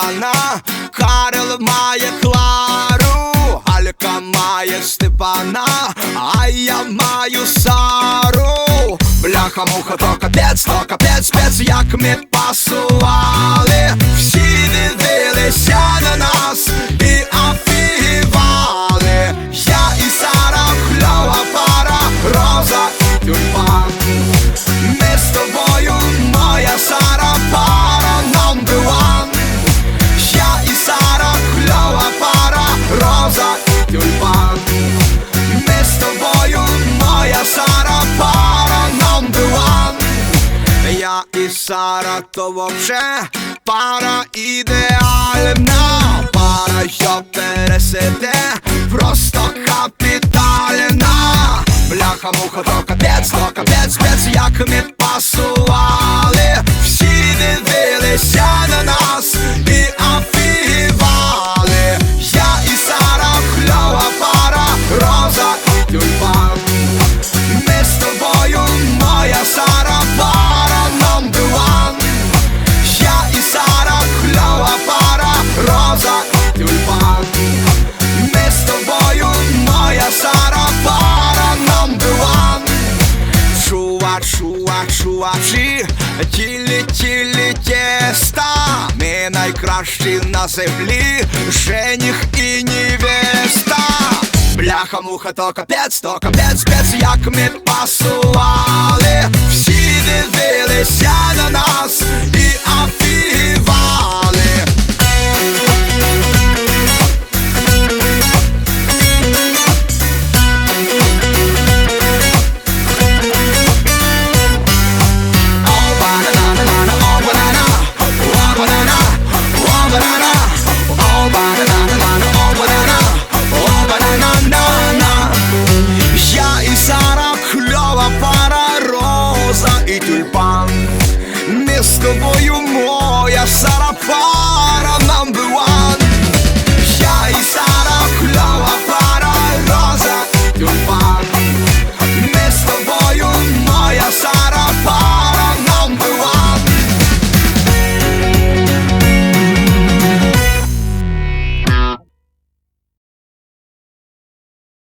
Івана, Карл має Клару, Алька має Степана, а я маю Сару. Бляха-муха, то капець, спец, як ми пасували. Всі дивилися на нас і офігівали. Я і Сара, кльова пара, роза і тюльпан. Ми з тобою, моя Сара, пара number one. Я і Сара, кльова пара, роза і тюльпан. Ми з тобою, моя Сара, пара number one. Я і Сара, то вообще пара ідеальна. Пара, що пересиде, просто капітальна. Бляха-муха, то капець, спец, як ми пасували. Всі дивилися на нас і офігівали. Я і Сара, кльова пара, роза і тюльпан. Ми з тобою, моя Сара, пара number one. Я і Сара, кльова пара, роза і тюльпан. Ми з тобою, моя Сара, пара number one. Чувачі, тілі тіста. Ми найкращі на землі, жених і невеста. Бляха-муха, то капець, спец, як ми пасували.